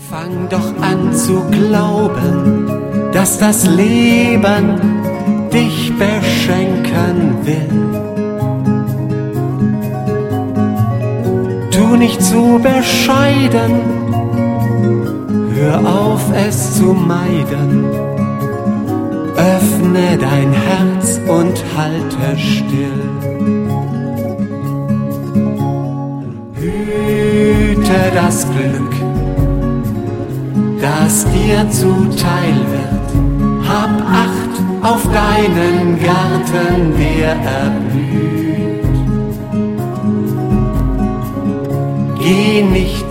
Fang doch an zu glauben, dass das Leben dich beschenken will. Tu nicht zu bescheiden, hör auf es zu meiden. Öffne dein Herz und halte still. Hüte das Glück, das dir zuteil wird. Hab Acht auf deinen Garten, der erblüht. Geh nicht